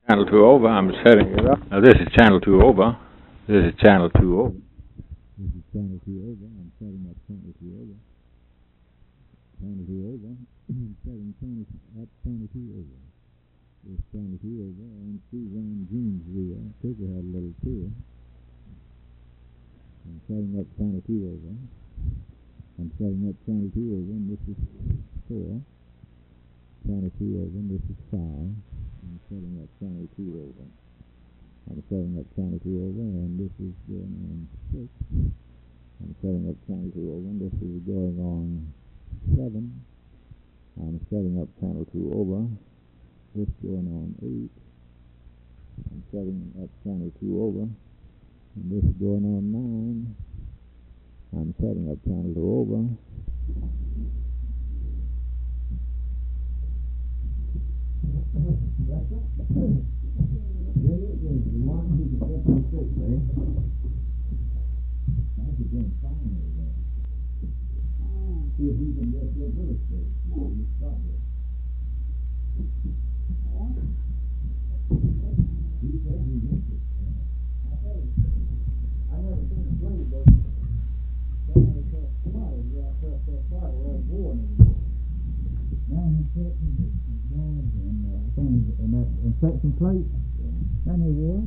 Channel 2 over, I'm setting it up. Now this is channel 2 over. This is channel 2 over. This is channel 2 over. I'm setting up channel 2 over. Channel 2 over. I'm setting up channel 2 over. This channel 2 over on Suzanne Jean's wheel. Tigger had a little tour. I'm setting up channel 2 over. I'm setting up channel 2 over, and this is 4. Channel 2 over, and this is 5. I'm setting up channel 2 over. I'm setting up channel 2 over, and this is going on 6. I'm setting up channel 2 over, and this is going on 7. I'm setting up channel 2 over. This going on 8. I'm setting up channel 2 over, and this is going on 9. I'm setting up channel 2 over. See if you can get your birth straight. You stop it. He said he's interested. I tell you, I never seen a play, but that was that spot. He got that spot where I was born. Now he's taking the walls and things and that infection plate. That ain't war.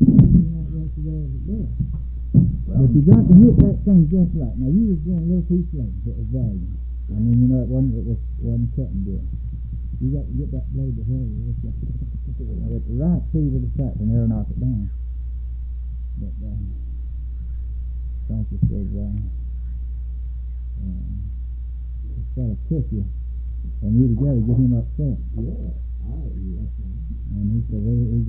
But you got to hit that thing just right. Now you was going a little too slow. It was value. I mean, you know, it wasn't cutting good. You got to get that blade to hold it. At the right speed of the track and they'll knock it down. But Frankie said, it's got to kick you. And you together get him upset. Yeah. And he said,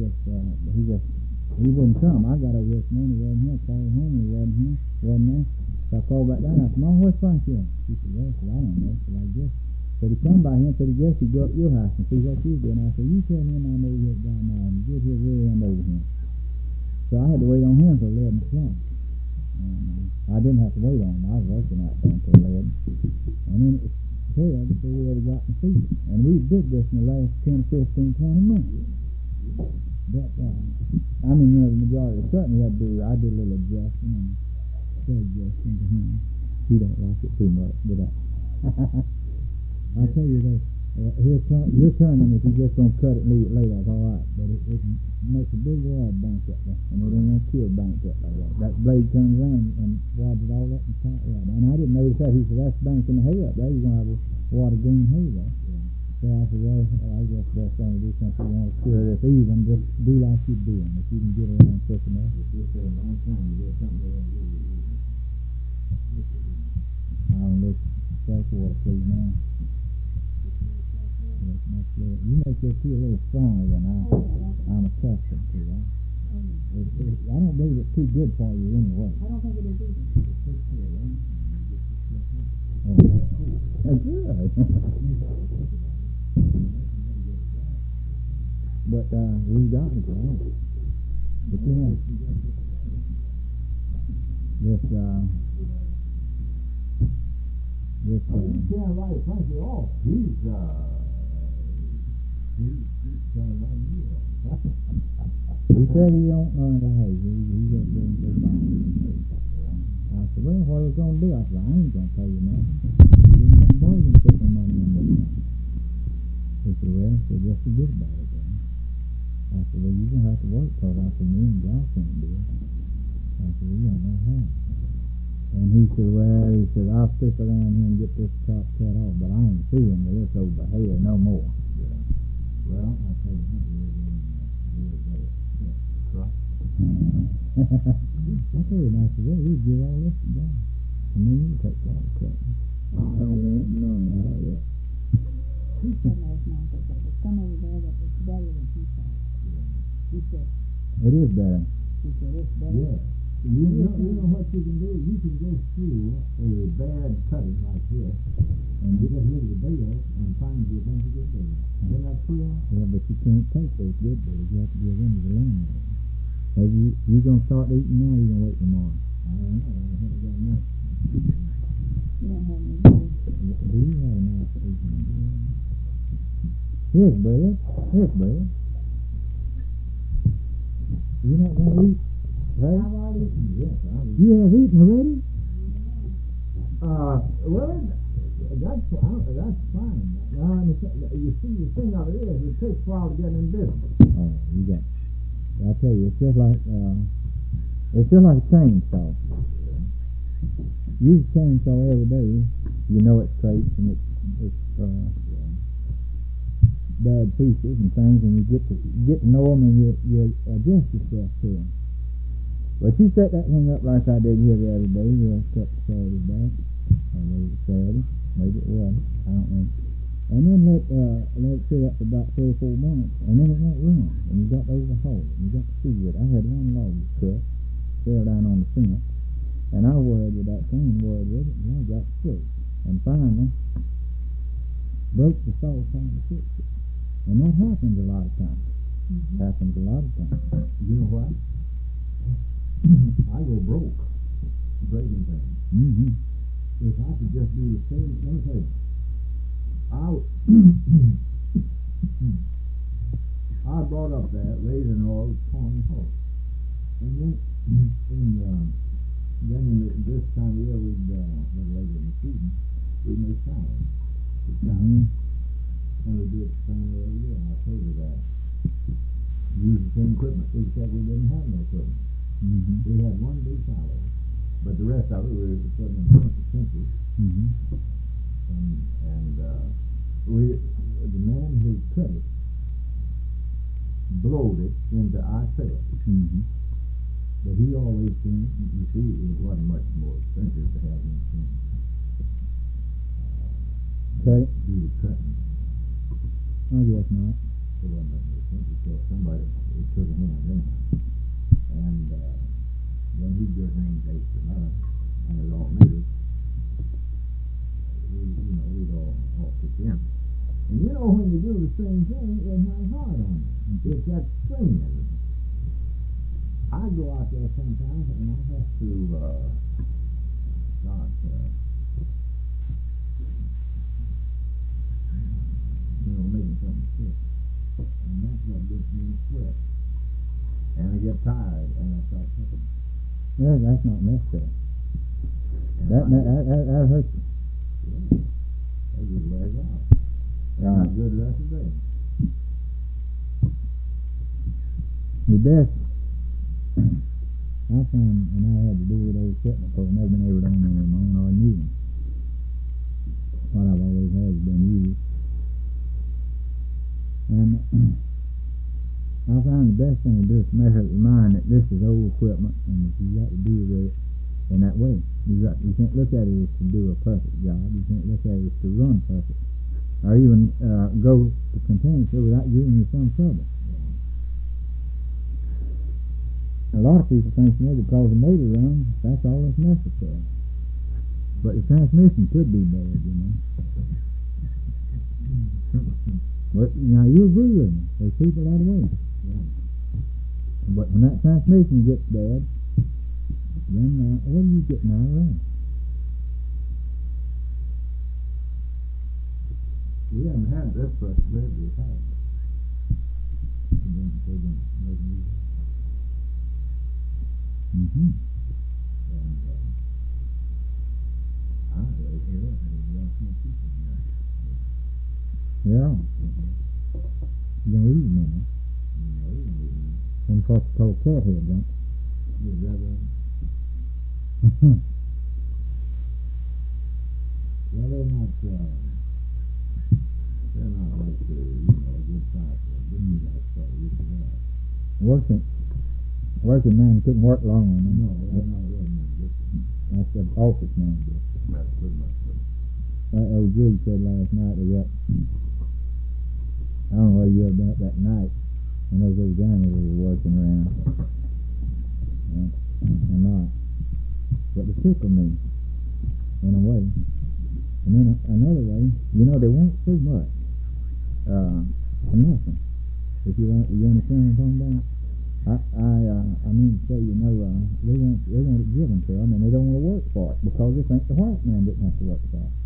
he wouldn't come. I got over this morning, he wasn't here. I called home and he wasn't here. Wasn't there. So I called back down. I said, Mom, where's Frankie at? She said, well, I don't know. So I guess. Said he come by here and said, he guess he'd go up your house and see what you doing. I said, you tell him I know you're down there and get his rear end over here. So I had to wait on him until 11 o'clock. And I didn't have to wait on him. I was working out there until 11. And then it was 12 before we ever got to see it. And we did this in the last 10, 15, 20 minutes. But, I mean, you know, the majority of the cutting we had to do, I did a little adjusting and said adjusting to him. He don't like it too much, but I tell you that you're turning if you're just going to cut it and leave it lay, that's all right. But it makes a big wad bank up there, and it ain't going to kill bank up like that. That blade comes around and wads it all up and tight wad. And I didn't notice that. He said, that's banking the hay up there. You're going to have a wad of green hay there. Yeah. So I said, well, I guess the best thing to do since you want to cure this even, just do like you're doing. If you can get around quick enough. It's just a long time to get something to do. I'll look fresh water, please, now. You make your tea a little stronger than I'm accustomed to. I don't believe it's too good for you anyway. I don't think it is either. That's good. But we got it, right? But you know, you can't write Frankie off. He's trying to write you off. He said he don't learn to hay. He just didn't go by it. I said, well, what are we going to do? I said, I ain't going to pay you nothing. You didn't bargain to put no money in this. He said, well, so just forget about it then. I said, well, you're going to have to work, because I said, me and Josh can't do it. I said, well, you don't know how. And he said, I'll stick around here and get this top cut off, but I ain't fooling with this over here no more. Yeah. Well, I'll tell you what, you're better. I tell you, I said, well, we'd give all this to God. And then you take all the cut. I don't want none of that yet. He said last night that there was some over there that was better than he thought. Yeah. He said. It is better. He said it's better. Yeah. You know what you can do? You can go through a bad cutting like this, and you just look at the bill and find you a bunch of good bills. Isn't that true? Yeah, but you can't take those good bills. You have to give them to the landlord. Have you going to start eating now, or you going to wait tomorrow? I don't know. I haven't got nothing. You don't have any money. Do you have a nice eating? Here's bread. Here's bread. You're not going to eat? Right? I've already eaten. Yes, You have eaten already? well, that's fine. Now, you see, the thing of it is, it takes a while to get in business. Oh, you got. I tell you, it's just like a chainsaw. Use a chainsaw every day. You know its traits and its bad pieces and things, and you get to know them, and you adjust yourself to them. But you set that thing up like I did here the other day. We cut the Saturday back, or maybe it was Saturday, maybe it wasn't. I don't know. And then let it sit up for about 3 or 4 months, and then it won't run. And you got to overhaul it, and you got to see with it. I had one log cut, fell down on the fence, and I worried with that thing, worried with it, and I got sick. And finally, broke the saw trying to fix it. And that happens a lot of times. Mm-hmm. Happens a lot of times. You know what? I go broke breaking things. Mm-hmm. If I could just do the same, let me tell you, I brought up that raising oil, corn, and horse. And then this time of year, we'd, little later in the season, we'd make salad. Mm-hmm. And we do it the same way every year. I told you that. Use the same equipment, except we didn't have no equipment. Mm-hmm. We had one big silo, but the rest of it we were putting in trenches. Mm-hmm. And the man who cut it blowed it into our trailer. Mm-hmm. But he always came, you see, it wasn't much more expensive to have him come Cut it? do the cutting. I guess not. It wasn't much more expensive, so somebody took a hand anyhow. And then he'd get home and take another, and it all made it. We'd all pitch in. And you know, when you do the same thing, it's not hard on you. It's that stringing. I go out there sometimes and I have to start making something stick. And that's what gets me to sweat. And I get tired and I start cooking. Yeah, that's not necessary. And That hurts you. Yeah. That just wears out. And Right. not good the rest of the day. The best, I found when I had to do with old equipment, because I've never been able to own any of my own or a new one. What I've always had has been used. And I found the best thing to do is to make up your mind that this is old equipment, and that you got to deal with it in that way. You can't look at it as to do a perfect job. You can't look at it as to run perfect, or even go continuously without giving you some trouble. A lot of people think, because the motor runs, that's all that's necessary. But the transmission could be bad, But now you agree with me. There's people that way. Yeah. But when that transmission gets bad, then what are you getting out of that? We haven't had this first bread we've had. They didn't make me. Mm-hmm. And I heard it was lots more people in there. Yeah. You don't eat them, No, we don't eat them. And of course, it's called cat head, don't Is that right? it? Well, they're not like the, a good size one. This is like stuff we used to have. Working man couldn't work long on them. No, they're not really not good. That's the office man. That's pretty much good. Old Jig said last night they got, I don't know where you were about that night, and those old grandmas were working around. And not. But they tickled me, in a way. And then another way, they want so much for nothing. If you understand what I'm talking about? I mean to say, they want it given to them, and they don't want to work for it because they think the white man didn't have to work for it.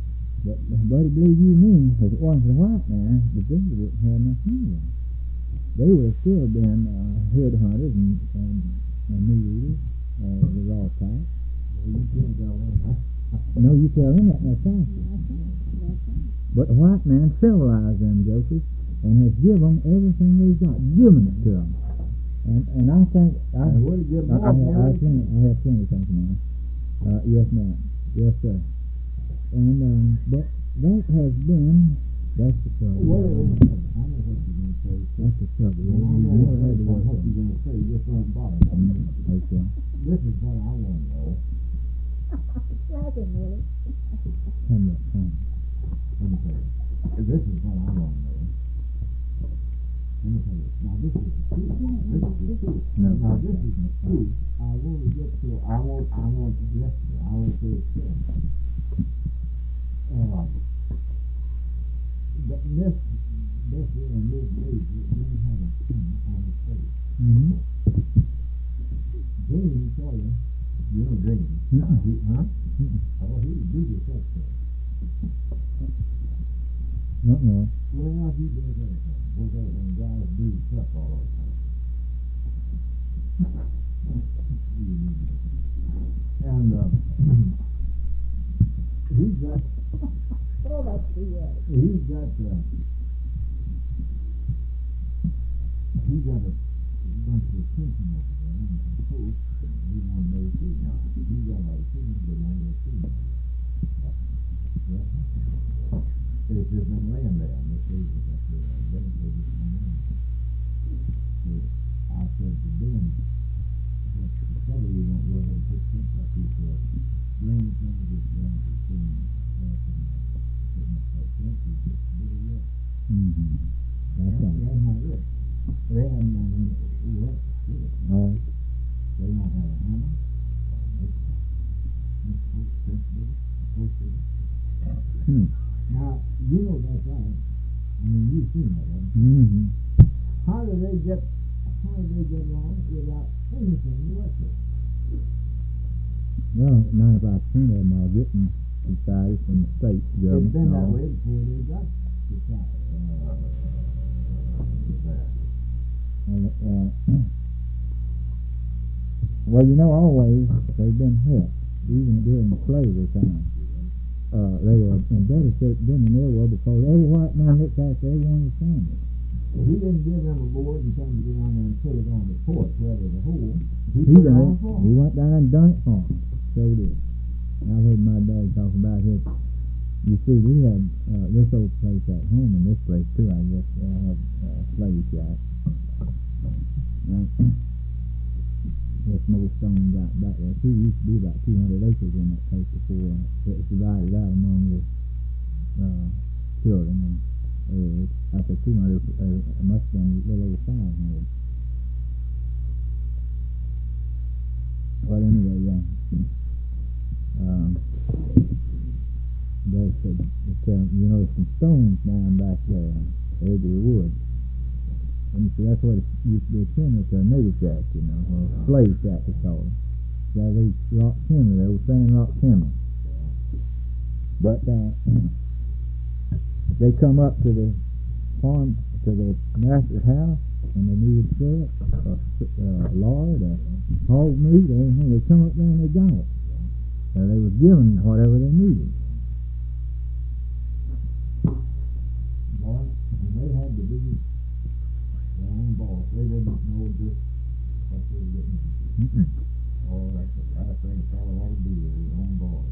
But buddy, believe you me, if it wasn't for the white man, the Jews wouldn't have enough money. they would have still been head hunters and meat eaters, the raw type. You can't tell them that. No, you tell them that, no thank you. That's right. But the white man civilized them jokers and has given them everything they've got, given it to them. And I think I have plenty of things now. Yes, ma'am. Yes, sir. And but that has been that's the trouble. Well, I know what you're going to say. That's the trouble. Well, I know what you're going to say. Just don't bother me. Okay. This is what I want to know. Slap him, Willie. Come here, come. Let me tell you. This is what I want to know. Let me tell you. Now, this is the truth. This is the truth. No. Now, this is the truth. I want to get to. I want yesterday. I want to. This and this lady, they have a thing on the face. Mm-hmm. James Sawyer, you know James. Mm-mm. Oh, he do the secretary. No. Well, he does everything. Goes out when guys do stuff all the time. And he's got Oh, that's the he's got a bunch of attention over there on the coast. He wanted to see now. He got a lot of things that want to see now. They've just been laying there, and they say that that's where they've just been laying. So I said to them, that's the trouble, you don't go ahead and put things like these green things just down to seeing stuff and putting up that fence is just a little rough. Mm-hmm. That's right. That's not it. They haven't done any work to it. No. They don't have a hammer. Now, you know that's right. I mean, you've seen that, haven't you? Mm-hmm. How do they get along without anything to work with? Well, 95% of them are getting decided from the state government. It's been that and all. way before they got decided. Well, you know, always they've been helped, even during the slavery time. They were in better shape than they were because every white man looked after every one of his family. He didn't give them a board and tell them to go down there and put it on the porch where there's a hole. He He put it done on it. the floor. He went down and done it for him. So did. And I've heard my dad talk about his. You see, we had this old place at home, and this place too, I guess. I had slave shack. And this Millstone got back there too. Used to be about 200 acres in that place before it was divided out among the children. And I said 200, it must have been a little over 500. Well, anyway, there's you know, some stones down back there, edge of the woods. And you see, that's what it used to be a chimney to a nigger shack, you know, or a slave shack, they call it. That was rock chimney, they were saying rock chimney. But they come up to the farm, to the master's house, and they needed syrup, lard, hog meat, anything. They come up there and they got it. So they were given whatever they needed. Boy, and they had to be their own boss. They didn't know just what they were getting into. Oh, that's the last thing a fellow ought to be, is his own boss.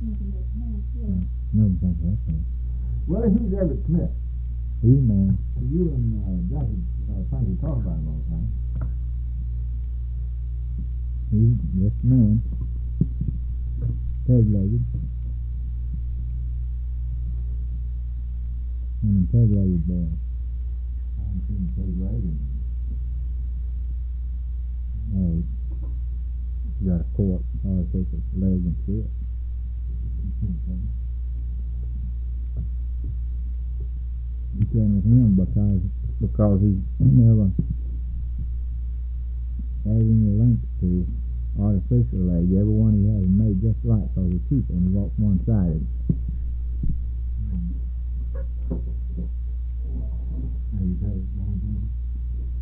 No, that's right. Well, who's Everett Smith? He's a man. You and Jackie Frankie talk about him all the time. He's just a man. Peg-legged. And a peg-legged boy. I haven't seen him peg-legged. Oh, he's got a fork, artificial leg and shit. You came with him because he never had any length to his artificial leg. Every one he had was made just right because he keep it and he walked one-sided. Have you got it long time?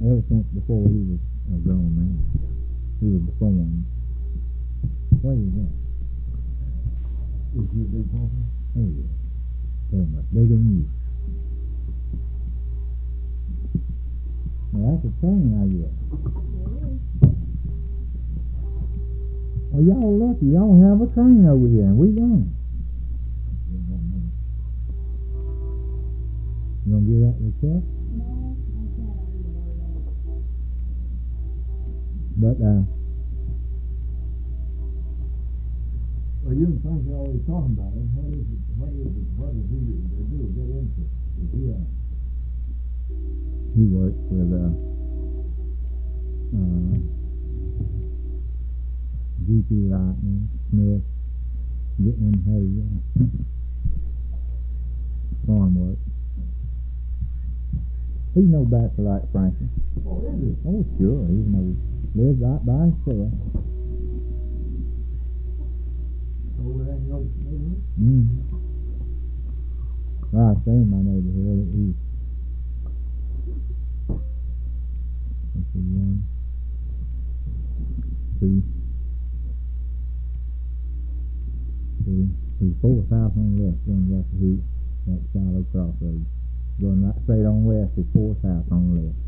ever since before he was a grown man. He was born. What is that? Is he a big talker? Oh, yeah. Very much bigger than you. Now, that's a train I get. Well, y'all lucky. Y'all have a train over here, and we don't. You gonna give that to the check? No, I can't argue about that. But, Well, you and Frank are always talking about him. What does he do? Get into? he works with, GP Lightning, Smith, getting in hay, farm work. He no bachelor like Frankie. Oh, is he? Oh, sure. He lives right by himself. Over there in your neighborhood? Right, I say in my neighborhood, he's let's see, 1, 2, 3. There's 4th house on the left, going back to Hoot, that Shiloh Crossroads. Going right straight on west is 4th house on the left.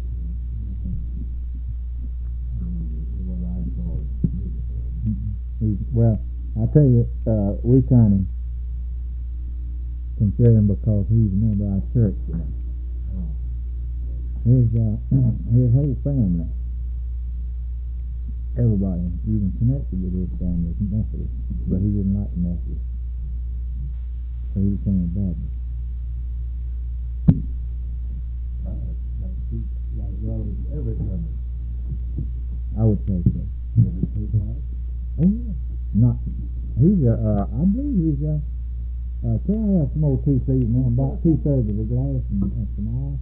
Well, I tell you, we kind of consider him because he's a member of our church, you know. His whole family, everybody, even connected with his family, is Methodist, but he didn't like the Methodist, so he became a Baptist. Like Rose Everett family. I would say so. Oh yeah, not. He's I believe he's can I have some more tea, please, now? About 2/3 of a glass and some ice.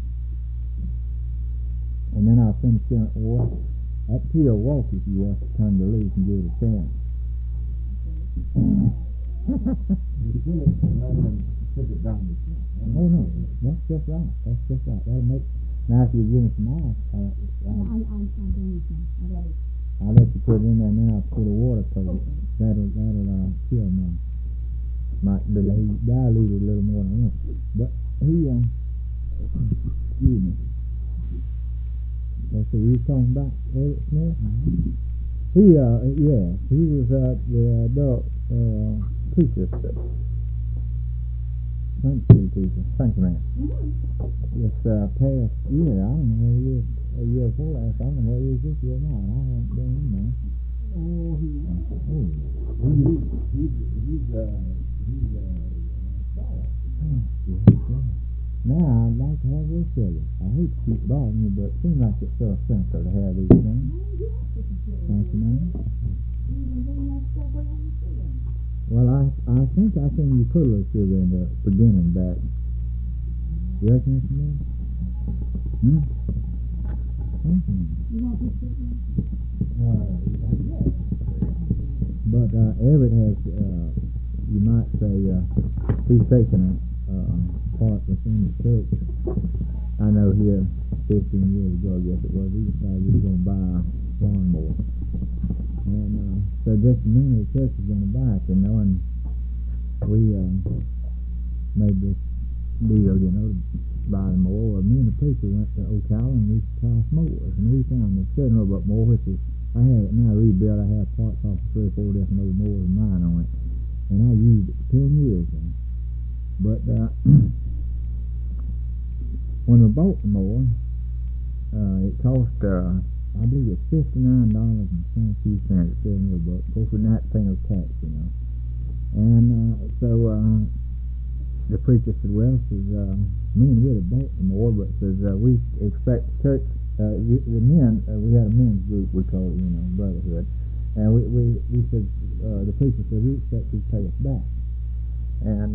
And then I'll finish in it water. That tea will walk if you want to turn the loose and give it a chance. You fill it and let him sit it down. Oh no, that's just right. That's just right. That'll make. Now if you give me some ice, I'm doing some. I'll let you put it in there, and then I'll put a water coat. That'll kill my dilute it a little more than once. But he excuse me. Let's see, you talking about Eric Smith? He he was the adult teacher, Sunday school teacher. Thank you, man. This past year, I don't know where he is. A year before last, I don't know where he is this year now. I haven't been in there. Oh, he's Now I'd like to have this with you. I hate to keep bothering you, but it seems like it's so essential to have these things. Thank you, man. Well, I think I seen you put a little sugar in the beginning back. You reckon it's me? You want this sugar? But Everett has, you might say, he's taken a part within the church. I know here 15 years ago, I guess it was, we decided we were going to buy a lawnmower. And so just me and the church was going to buy it, you know, and we made this deal, you know, to buy the mower. Well, me and the preacher went to Ocala and we priced mowers, and we found the 700 mower, which is, I have it now rebuilt. I have parts off of 3 or 4 different old mowers of mine on it, and I used it for 10 years now. But when we bought the mower, it cost, I believe it's $59.72. It said in the book. Of course, we're not paying no tax, you know. And so the preacher said, well, says, me and Willie bought the mower, but says we expect the church, the men, we had a men's group, we call it, you know, brotherhood. And we said, the preacher said, we expect you to pay us back. And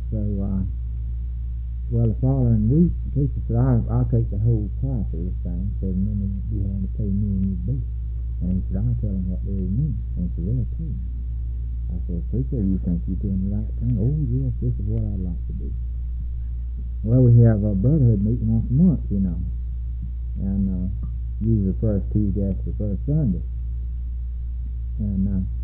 well, the following week, the preacher said, I'll take the whole price of this thing. Said, and then you have to pay me and you both. And he said, I'll tell them what they mean. And he said, well, pay me. I said, preacher, you think you're doing the right thing? Oh, yes, this is what I'd like to do. Well, we have a brotherhood meeting once a month, you know. And usually the first Tuesday after the first Sunday. And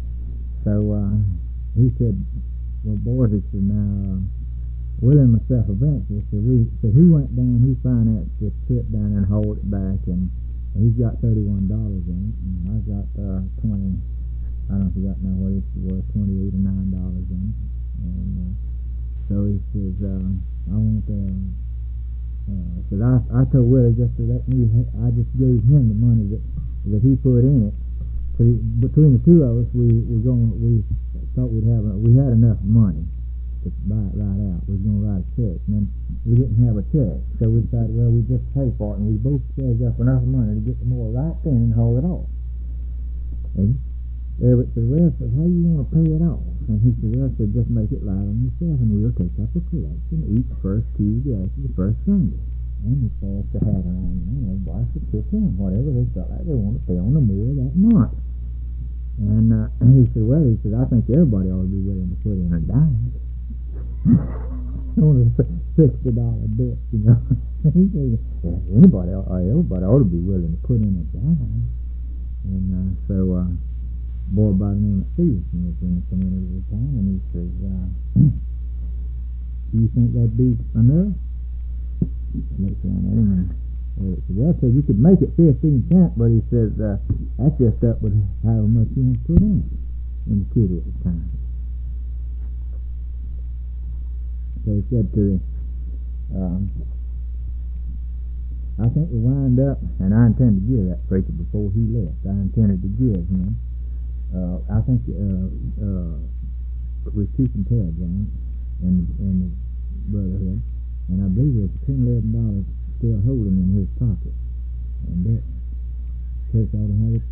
he said, well, boys, he said, now, Willie and myself eventually, so he went down, he financed the trip down and hauled it back, and he's got $31 in it, and I got 20, I don't forget now what it was, $28 or $9 in it. And so he says, I want said I told Willie just to let me, I just gave him the money that he put in it. So between the two of us, we thought we had enough money to buy it right out. We was going to write a check, and then we didn't have a check, so we decided, well, we just pay for it, and we both saved up enough money to get the mower right then and haul it off. And Everett said, well, how you want to pay it off? And he said, well, I said, just make it light on yourself, and we'll take up a collection each first Tuesday after the first Sunday. And he passed the hat around, everybody could pitch in whatever they felt like they wanted to pay on the mower that month. And he said, well, I think everybody ought to be willing to put in a dime. On a $60 bet, He said, everybody ought to be willing to put in a dime. And so boy by the name of Stevenson was in the community at the time, and he says, do you think that'd be enough? I looked around at him, and Eric said, well, I said, you could make it 15 cents, but he says, that's just up with however much you want to put in it, in the kitty at the time. So he said to him, I think we wind up, and I intended to give that preacher before he left. I intended to give him, I think we're keeping tabs on it, and the brotherhood, and I believe there's $10, $11 still holding in his pocket, and that church ought to have it.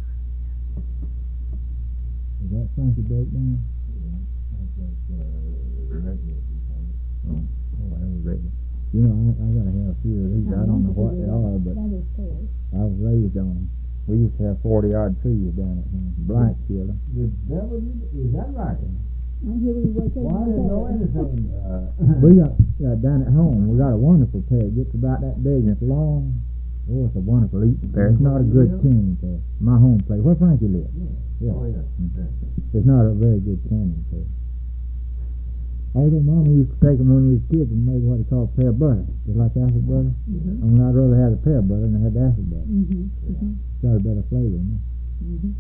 Is that Frankie broke down? Yeah, that's regular. Oh, that was regular. I gotta have a few of these. I don't know what they are, but I was raised on them. We used to have 40-odd trees down at Blank Killer. The devil, is that right? And here we were taking Well, I didn't know anything. We got down at home, we got a wonderful pear. It gets about that big and it's long. Oh, it's a wonderful eating pear. It's not a good canning pear. My home place, where Frankie lives. Yeah. Oh, yeah. Mm-hmm. It's not a very good canning pear. Although Mama used to take them when we was kids and made what they call pear butter, just like apple butter. Mm-hmm. Only I'd rather have the pear butter than I had the apple butter. Mm-hmm. Mm-hmm. It's got a better flavor in it. Mm-hmm.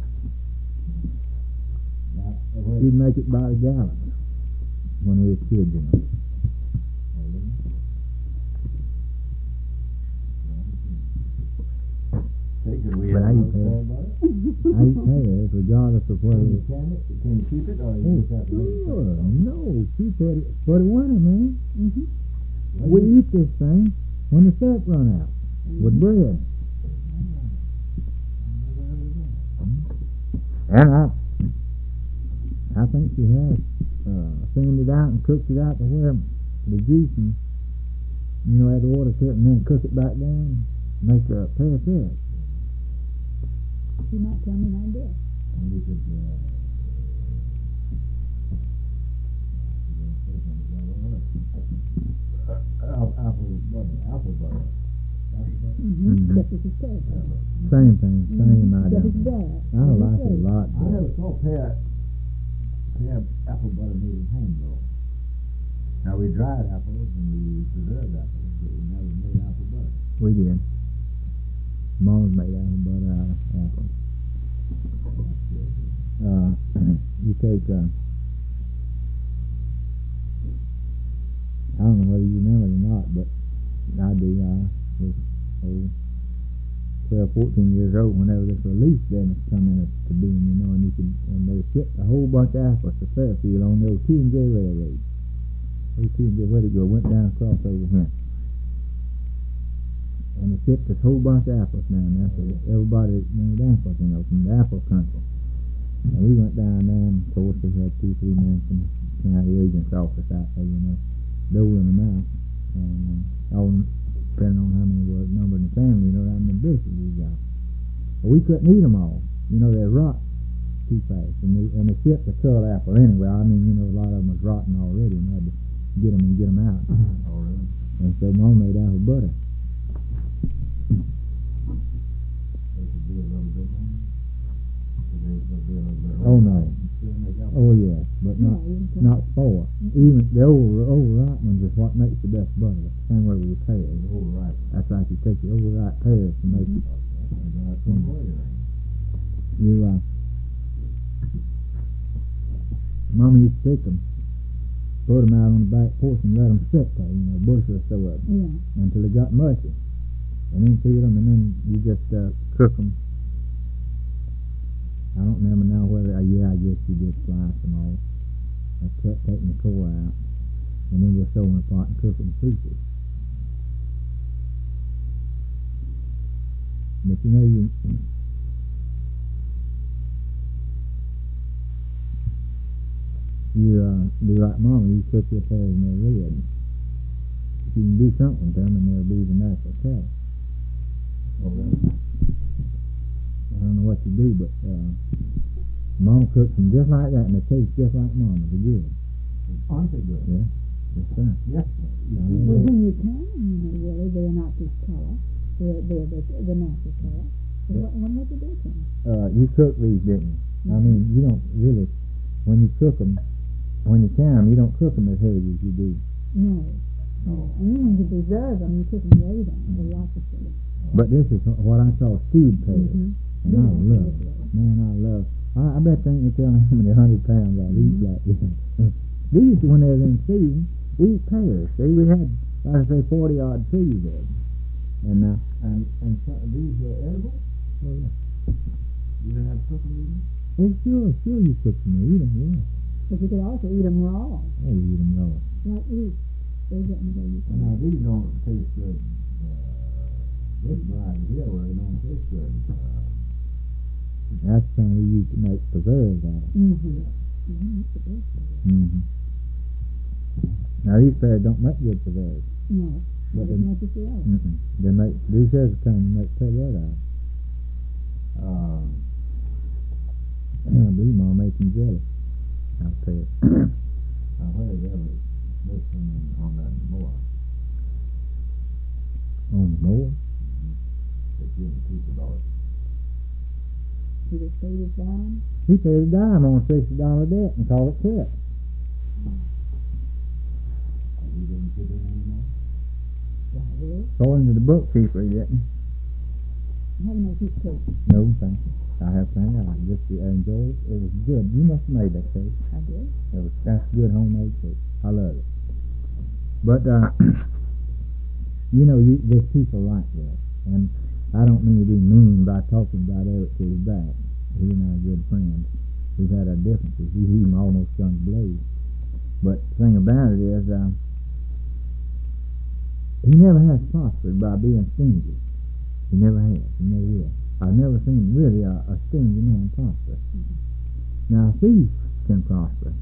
We'd make it by the gallon when we were kids, But I eat pear. I eat pears regardless of whether it's... Can you keep it, or you just have to make it? Sure, no, she put it winter, man. Mm-hmm. We eat this thing when the syrup run out with bread. And I think she has thinned it out and cooked it out to where the juice and, add the water to it and then cook it back down and make a pear syrup. You might tell me an idea. And we could, apple butter. Mm-hmm. Just as you said. Same thing, same idea. Just as bad. I like it a lot. I never saw pear apple butter made at home, though. Now, we dried apples and we preserved apples, but we never made apple butter. We did. Mom made apple butter out of apples. You take, I don't know whether you remember it or not, but I do. I was 12, 14 years old whenever this relief business come into being, and they shipped a whole bunch of apples to Fairfield on the old T&J Railroad. Old T&J, where'd it go? Went down across over here. And they shipped this whole bunch of apples down there, so everybody wanted apples, from the apple country. And we went down there, and of course they had 2-3 men from the county agent's office out there, doling them out. And all depending on how many were numbered in the family, how many bushels we got. But we couldn't eat them all. They rot too fast. And they shipped the cull apple anyway. A lot of them was rotten already, and had to get them out. Oh, really? And so Mom made apple butter. even the overripe ones is what makes the best butter. The same way with your pears. The overripe. That's right. You take the overripe pears to make it. That's one way then. You Mama used to pick them, put them out on the back porch and let them sit there, a bushel or so of them, Yeah. until they got mushy. And then peel them, and then you just cook them. I don't remember now whether, I guess you did slice them all. I kept taking the core out, and then just throw them in a pot and cook them pieces. But you do like Mama, you cook your pears in their lid. You can do something to them, and they'll be the natural color. Oh, really? I don't know what you do, but Mama cooks them just like that, and they taste just like Mama. They're good. Aren't they good? Yeah, that's right. Yes. Well, when you can, really, they're not this color. They're the natural color. So what would you do to them? You cook these, didn't you? I mean, you don't really, when you cook them, when you can them, you don't cook them as heavy as you do. No. And then when you preserve them, you cook them way down. They're lots of sugar. But this is what I call stewed pears. Mm-hmm. And I love it. Man, I love it. I bet they ain't telling how many 100 pounds I eat like this. These, when they was in season, we eat pears. See, we had, like I say, 40-odd trees there. And so these are edible? oh yeah. You don't have to cook them either? Oh, sure you cook them and eat them, yeah. But you could also eat them raw. Oh, you eat them raw. Like these. They're getting the way you can. Now, these don't taste good. This variety here, where they don't taste good. That's the kind we used to make preserves out of. Mm-hmm. That's the best of it. Mm-hmm. Now, these pears don't make good preserves. No. But But as much as the other. Mm-mm. They make, these here's the kind you make pears out of. I believe Mom making jelly out of pears. Now, where is every this one on that moor? On the moor? That you and the people bought. He just paid his dime. He paid a dime on a $60 debt and called it quits. You didn't put in anymore? Yeah, it is. According to the bookkeeper, he didn't. I have no piece of cake. No, thank you. I have plenty. I just enjoyed it. It was good. You must have made that cake. I did. That's good homemade cake. I love it. But there's people like that, and I don't mean to be mean by talking about Eric to his back. He and I are good friends. We've had our differences. He's even almost gone to blows. But the thing about it is, he never has prospered by being stingy. He never has. He never will. I've never seen really a stingy man prosper. Now, thieves can prosper.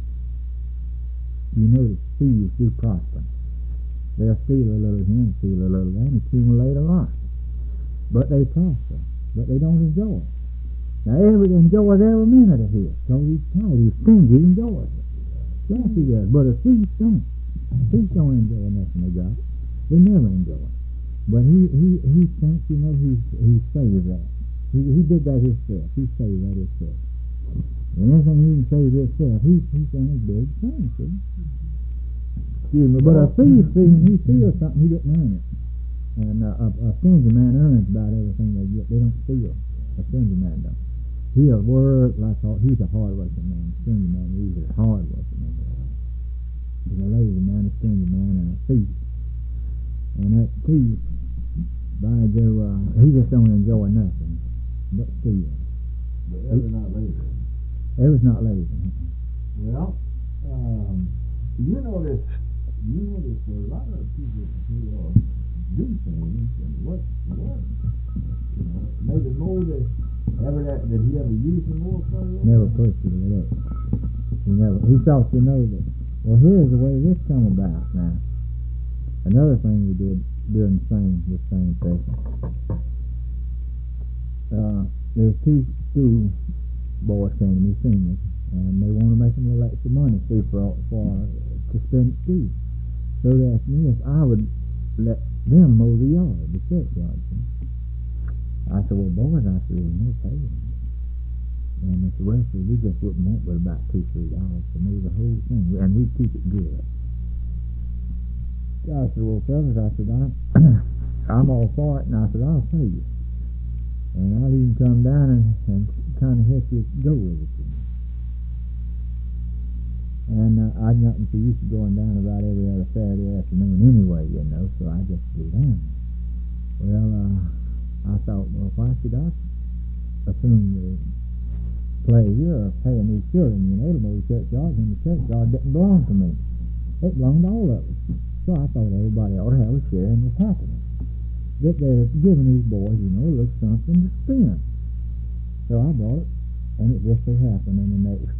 You notice thieves do prosper. They'll steal a little here and steal a little there and accumulate a lot. But they prosper. But they don't enjoy it. Now, Everett enjoys every minute of his. So he's tight. He's stingy. He enjoys it. Yes, he does. But a thief don't. Thieves don't enjoy nothing they got. They never enjoy it. But he thinks, he saves that. He did that himself. He saved that himself. And anything he can save himself, he's done a big thing, see? Excuse me. But a thief, he steals something, he didn't earn it. And a stingy man earns about everything they get. They don't steal. A stingy man don't. He'll work like he's a hard-working man. A stingy man, he's a hard-working man. He's a lazy man, a stingy man, and a thief. And that thief, by Joe, he just don't enjoy nothing but stealing. But Everett's not lazy. Everett's not lazy. Well, you notice a lot of people who do things and what maybe more did he ever use the more for you? Never pushed it with it. He thought, that, well, here's the way this come about now. Another thing we did during this same session, there was two school boys came to me, seniors, and they wanted to make them a little extra money, see, to spend at school. So they asked me if I would let them mow the yard, the church yard. I said, well, boys, there's no pay. And Mr. Wesley, we just wouldn't want but about $2-3 to move the whole thing, and we'd keep it good. I said, well, fellas, I said, I'm all for it, and I said, I'll pay you. And I'll even come down and kind of help you go with it. And I'd gotten so used to going down about every other Saturday afternoon anyway, so I just go down. Well, I thought, well, why should I assume the pleasure of paying these children? The old church yard and the church yard didn't belong to me. It belonged to all of us. So I thought everybody ought to have a share in this happiness. That they're giving these boys, a little something to spend. So I bought it, and it just so happened in the next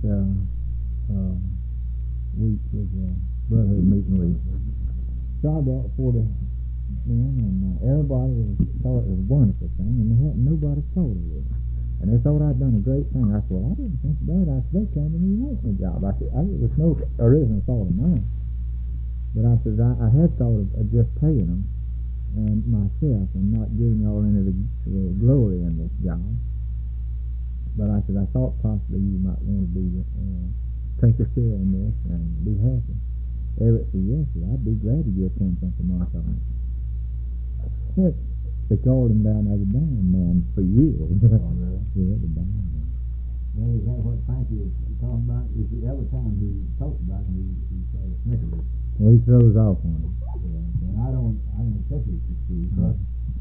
week was Brotherhood meeting week. So I bought it for the men, and everybody thought it was a wonderful thing, and nobody thought of it. And they thought I'd done a great thing. I said, well, I didn't think about it. I said, they came to me and asked me a job. I said, it was no original thought of mine. But I said, I had thought of just paying them and myself and not giving all into the glory in this job. But I said, I thought possibly you might want to be take a share in this and be happy. Everett said, yes, I'd be glad to give 10 cents a month on it. They called him down as a band man for years. Oh, really? Yeah, the band man. Well, is that what Frankie is talking about? Every time he talks about it, he says snickers. Yeah, he throws off on it. Yeah, and I don't touch it, you see, because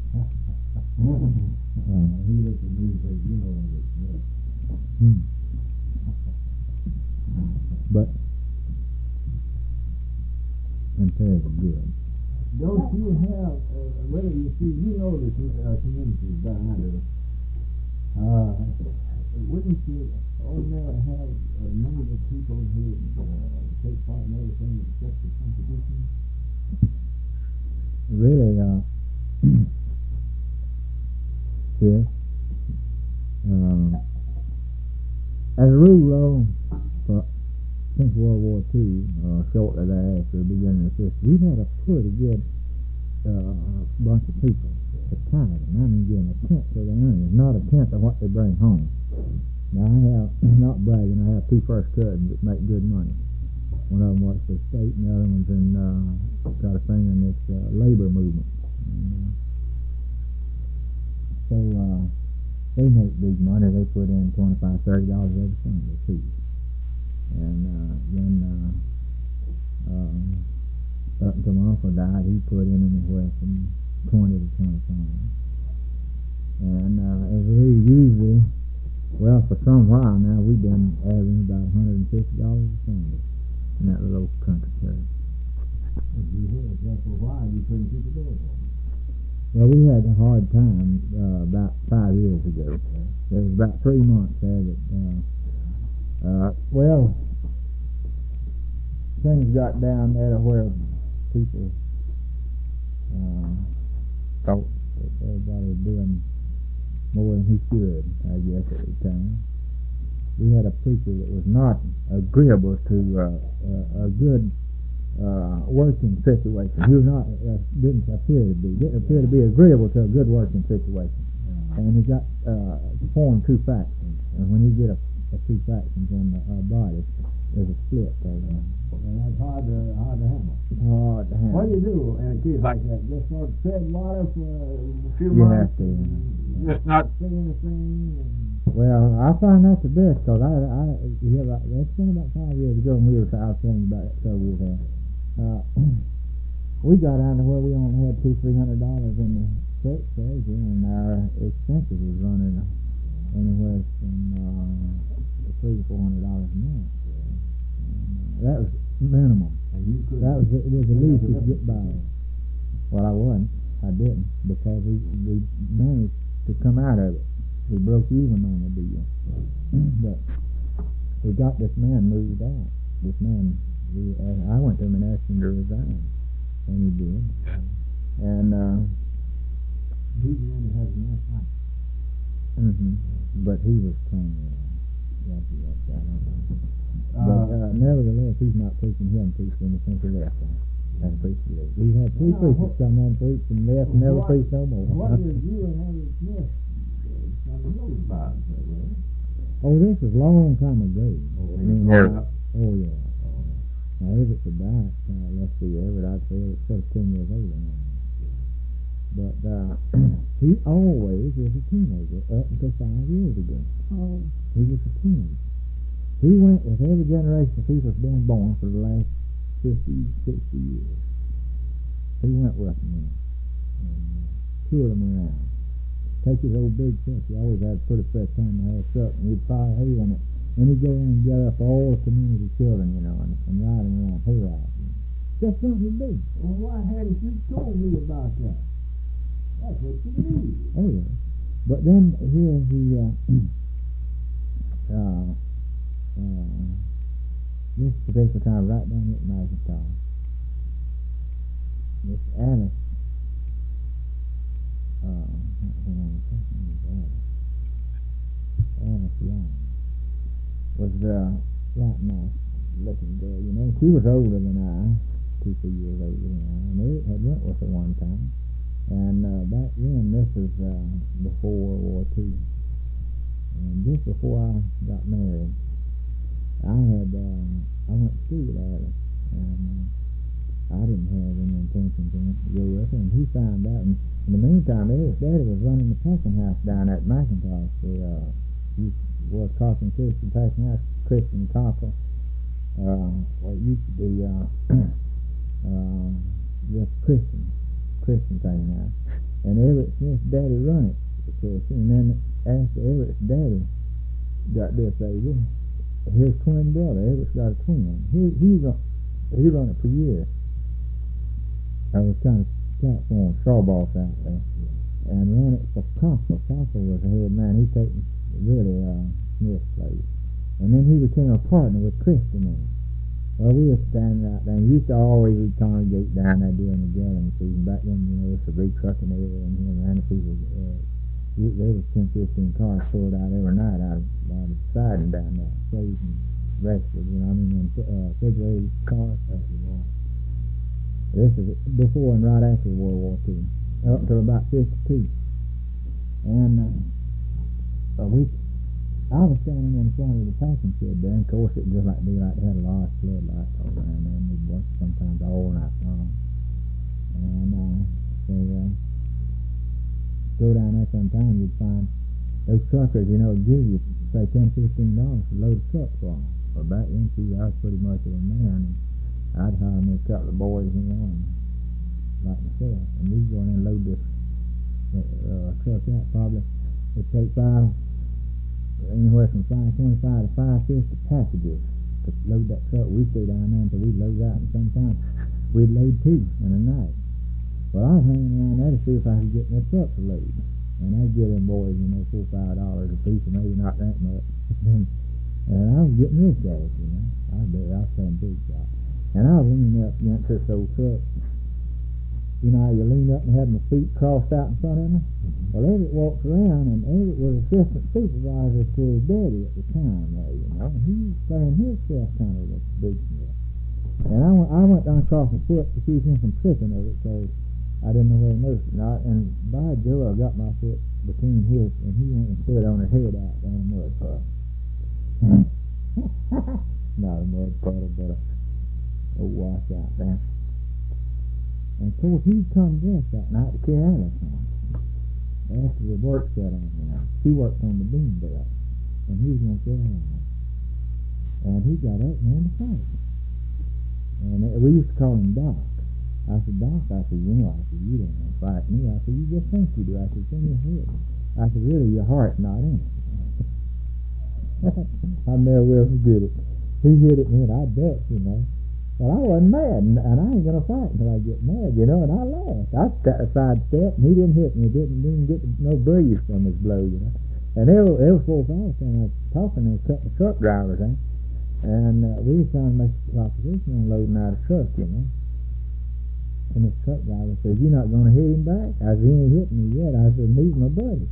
he looks at me and says, you know what it is. But and prayers are good. Don't you have, whether you see, you know the communities better than I do. Wouldn't you ordinarily have a number of people who take part in everything except the contribution? Really, yes. As a rule, though, since World War II, shortly thereafter, the beginning of this, we've had a pretty good bunch of people to tithe. And I mean, getting a tenth of their earnings, not a tenth of what they bring home. Now, I have, not bragging, I have 2 first cousins that make good money. One of them works for the state, and the other one's in, got a thing in this labor movement. And, so they make big money. They put in $25-30 every Sunday, too. And then up until my uncle died, he put in anywhere from 20 to 25. And as we usually, well, for some while now, we've been averaging about $150 a Sunday in that little country church. If you heard that for a while, you couldn't keep it doors open. Well, we had a hard time about 5 years ago. There was about 3 months there that well, things got down there to where people thought that everybody was doing more than he should, I guess, at the time. We had a preacher that was not agreeable to a good working situation. He was not, didn't appear to be agreeable to a good working situation. And he got formed 2 factions. And when you get a 2 factions in the body, there's a split there. And that's hard to handle. Hard to handle. What do you do in a case like that? Just sort of tread water for a few You months? have to. Just not say anything? Well, I find that the best, because that's been about 5 years ago, and I was telling you about it, so we had. We got down to where we only had $200-300 in the church treasury, and our expenses was running anywhere from $300 to $400 a month. That was minimum. And you could. That was the least we could get by. Well, I wasn't. I didn't, because we managed to come out of it. We broke even on the deal. But we got this man moved out. This man, I went to him and asked him to resign, and he did. And He's the one that has a nice life. but he was kind of I don't know. But nevertheless, he's not preaching. He hasn't preached in the since he left. And preached it. We had 3 preachers come in and preach and left and never preached no more. What is you and Elliot Smith on the Rosebud? Oh, this was a long time ago. Oh, I mean, growing up? Oh, yeah. Now, Everett's about, let's see, Everett, I'd say Everett's sort of 10 years older now. But he always was a teenager up until 5 years ago. Oh. He was a teenager. He went with every generation of people that's been born for the last 50, 60 years. He went with them and toured them around. Take his old big truck. He always had a pretty fresh time to have a truck, and he'd fire hay in it. And he'd go in and gather up all the community children, and ride them around, hayride. Just something to do. Well, why hadn't you told me about that? That's what you need. Oh, yeah. But then here he, this particular time, right down here at McIntyre, Miss Alice, Alice Young was right nice looking girl, you know. She was older than I, 2-3 years older than I, and Eric had went with her one time. And back then, this was before World War II. And just before I got married, I went to school with Alice, and I didn't have any intention to go with her, and he found out. And in the meantime, Eric's daddy was running the packing house down at McIntosh. Was Cochran Christian Packing House, Christian Cochran. What used to be just Christian Packing House. And Everett Smith's daddy run it, and then after Everett's daddy got disabled, his twin brother, Everett's got a twin. He run it for years. I was kind of platform straw boss out there, and run it for Cochran. Cochran was the head man. He taken really Smith's place, and then he became a partner with Christian in it. Well, we were standing out there, and used to always congregate down there during the gathering season. Back then, you know, it's a big trucking area, and the people, there was 10, 15 cars pulled out every night out of the siding down there, slaves and rested, you know, and refrigerated cars. This is before and right after World War II, up to about 52. And I was standing in front of the packing shed there, and of course it just like they had a large floodlight all around there, and we'd work sometimes all night long. And go down there sometime, you'd find those truckers, you know, give you say $10, $15 to load a truck for them. But back then, I was pretty much of a man, and I'd hire me a couple of boys, you know, and like myself, and we'd go in and load this truck out. Probably it'd take anywhere from 525 to 550 packages to load that truck. We'd stay down there until we'd load out, and sometimes we'd load 2 in a night. Well, I was hanging around there to see if I could get my truck to load, and I'd get them boys, you know, $4 or $5 a piece, or maybe not that much. And I was getting rich at it, you know. I was playing big shot. And I was leaning up against this old truck. You know how you lean up and have my feet crossed out in front of me? Mm-hmm. Well, Everett walks around, and Everett was assistant supervisor to his daddy at the time there, you know. And he was playing himself kind of a big smith. And I went down across the foot to keep him from tripping over it, because I didn't know where he noticed it. And by Joe, I got my foot between his, and he went and stood on his head out down the mud puddle. Not a mud puddle, but a washout there. And of course, he'd come dressed that night to carry Alice home. After the work set on, you know. She worked on the beam belt, and he was going to carry her home. And he got up and wanted to fight. And we used to call him Doc. I said, Doc, you know, you don't want to fight me. I said, you just think you do. I said, it's in your head. I said, really, your heart's not in it. I never will forget it. He hit it me, and I ducked, you know. Well, I wasn't mad, and I ain't going to fight until I get mad, you know, and I laughed. I sidestepped, and he didn't hit me. Didn't get no breeze from his blow, you know. And there was 4 or 5 times I was talking to the truck drivers, and we were trying to make a proposition on loading out a truck, you know. And this truck driver said, you're not going to hit him back? I said, he ain't hit me yet. I said, he's my buddy.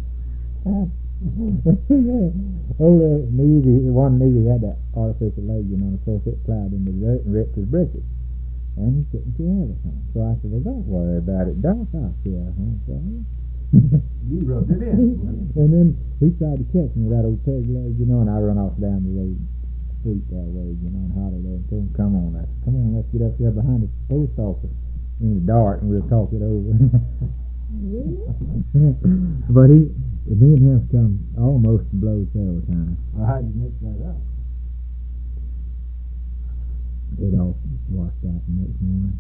One knee, he had that artificial leg, you know, and of course it plowed into the dirt and ripped his britches. And he couldn't carry it home. So I said, well, don't worry about it, Doc, I'll carry it home for you. You rubbed it in. And then he tried to catch me with that old peg leg, you know, and I run off down the road, street that way, you know, and hollered at him, told him, come on, let's get up there behind the post office in the dark and we'll talk it over. Really? But me and him come almost to blows several times. Well, how'd you mix that up? It all washed out the next morning.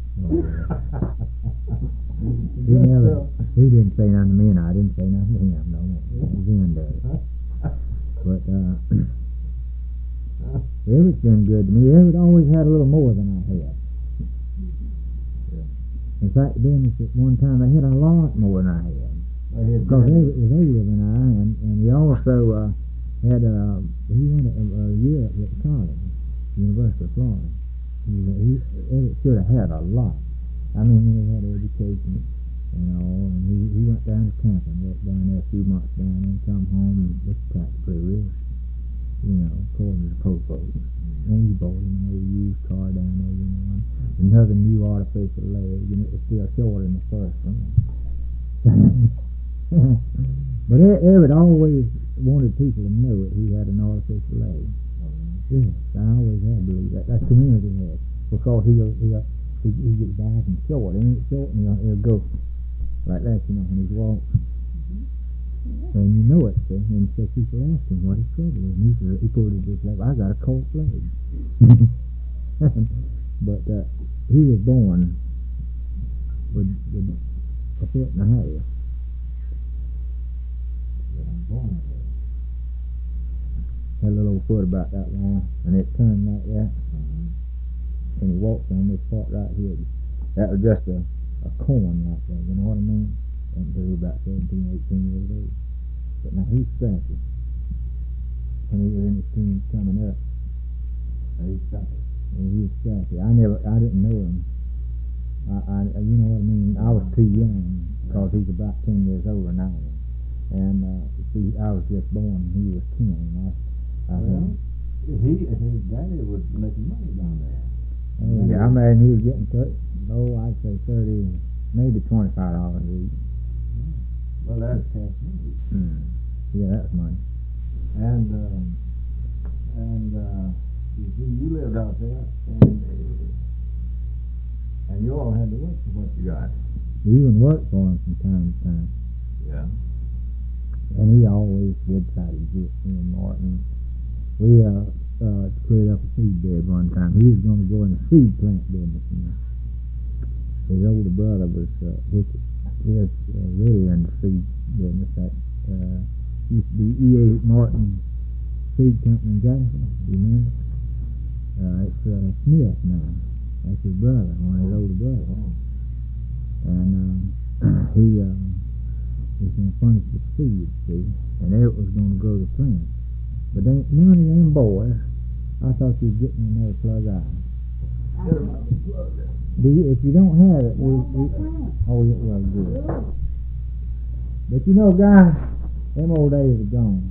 He didn't say nothing to me, and I didn't say nothing to him no more. It was the end of it. But Everett's been good to me. Everett always had a little more than I had. In fact, then at one time I had a lot more than I had. Because Everett was older than I, and he also had he went a year at college, University of Florida. Everett should have had a lot. I mean, he had education and all, and he went down to Tampa and worked down there a few months down there and come home and was practically rich, you know, according to the Popo. And he bought him an old used car down there, you know, and another new artificial leg, and it was still shorter than the first one. But Everett always wanted people to know that he had an artificial leg. Yes, I always had believed that. That's community had, because he gets back and short, and it's short, and he'll go like that, you know, when he walks. And you know it, see, and so people ask him what his trouble is, and he put it this leg, I got a cold leg. But he was born with a foot and a half. Had a little old foot about that long, and it turned like that. And he walked on this part right here. That was just a corn like that, you know what I mean? Until he was about 17, 18 years old. But now he's scratchy. When he was in his teens coming up, he's scratchy. And he was scratchy. I didn't know him. You know what I mean? I was too young, because he's about 10 years older than I am. And see, I was just born when he was 10. His daddy was making money down there. Oh, yeah, I mean, he was getting I'd say 30, maybe $25 a week. Well, that's cash money. Yeah, that's money. And you see, you lived out there, and you all had to work for what you got. We even worked for him from time to time. Yeah. And he always did try to get me and Martin. We cleared up a seed bed one time. He was going to go in the seed plant business. You know. His older brother was really in the seed business. That used to be E.A. Martin Seed Company in Jackson. You remember? It's Smith now. That's his brother, one of his older brothers. And he was going to furnish the seed, see, and Everett was going to grow the plant. But none of them boys, I thought you was getting another plug eye. If you don't have it, oh, yeah, well, good. But you know, guys, them old days are gone.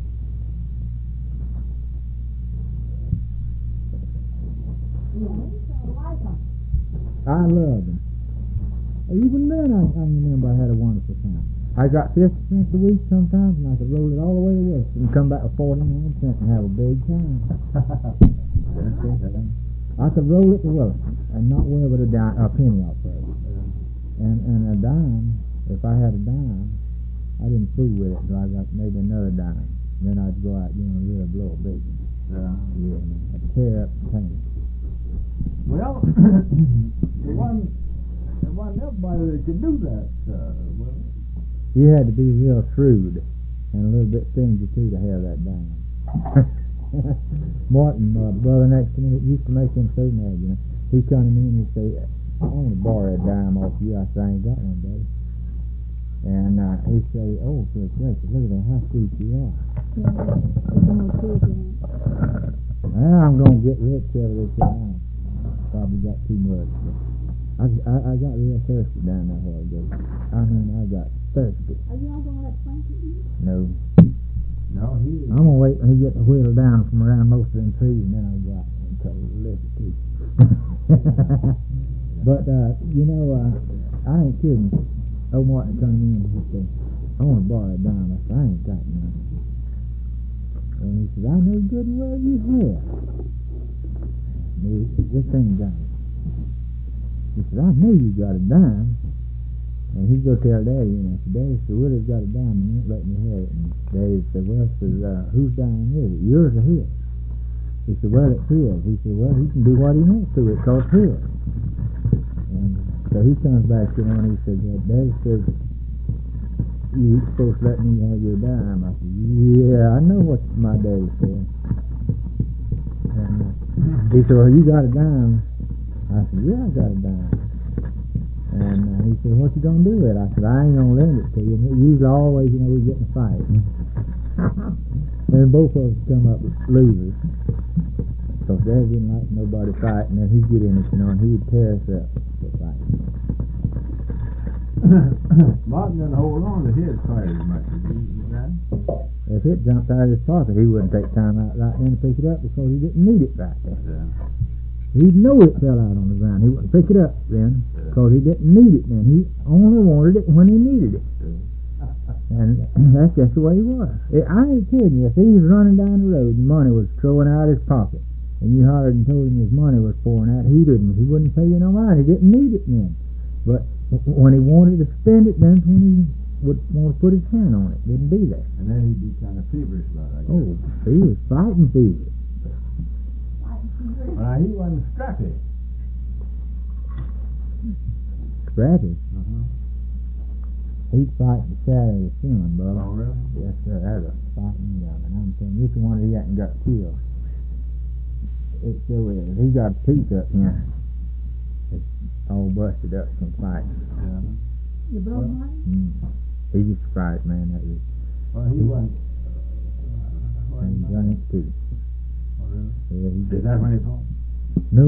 I loved them. Even then, I remember I had a wonderful time. I got 50 cents a week sometimes, and I could roll it all the way to West and come back with 49 cents and have a big time. I could roll it to Wilson and not worry about a penny off of it. And a dime, if I had a dime, I didn't fool with it until I got maybe another dime. Then I'd go out, you know, and really blow a big one. Yeah, I'd tear up the penny. Well, there wasn't everybody that could do that. You had to be real shrewd and a little bit stingy too to have that dime. Martin, brother next to me, used to make him so mad, you know. He'd come to me and he'd say, I want to borrow a dime off you. I said, I ain't got one, buddy. And he'd say, oh, good gracious, look at that, how sweet you are. Well, I'm going to get rich over this time. Probably got too much. I got real thirsty down that while ago. I mean, I got thirsty. Are you not going to let Frankie eat? No. No, I'm going to wait when he gets the wheel down from around most of them trees, and then I'll go out and cut a little too. But, you know, I ain't kidding. Old Martin come in and he said, I want to borrow a dime. I said, I ain't got none. And he said, I know good and well you have. This ain't got it. He said, I know you got a dime. And he'd go tell Daddy, and I said, Daddy said, Willie's got a dime and he won't let me have it. And Daddy said, well, whose dime is it? Yours or his? He said, well, it's his. He said, well, he can do what he wants to it because it's his. And so he comes back to him and he said, Daddy said, you supposed to let me have your dime. I said, yeah, I know what my daddy said. And he said, well, you got a dime? I said, yeah, I got a dime. And he said, what you going to do with it? I said, I ain't going to lend it to you. And usually always, we get in a fight. And both of us come up losers. So Dad didn't like nobody fighting, and he'd get in it, and he would tear us up for fighting. Martin didn't hold on to his quite as much as he did. If it jumped out of his pocket, he wouldn't take time out right then to pick it up because he didn't need it right there. Yeah. He'd know it fell out on the ground. He wouldn't pick it up then because he didn't need it then. He only wanted it when he needed it. And that's just the way he was. I ain't kidding you. If he was running down the road and money was throwing out of his pocket and you hollered and told him his money was pouring out, he wouldn't pay you no mind. He didn't need it then. But when he wanted to spend it, then when he would want to put his hand on it, wouldn't be there. And then he'd be kind of feverish about it. Oh, he was fighting feverish. Well, he wasn't scrappy. Scrappy? Uh-huh. He'd fight the shadow of the sun, brother. Oh, really? Yes, sir. That's a fighting gun. And I'm telling you, if you wanted, he hadn't got killed. It sure is. He got a tooth up here. It's all busted up from fighting. Yeah. Your brother Martin? He was surprised, man. That was. Well, he wasn't. And he drank too. Oh, really? Yeah, he Is did. that when he fought? No,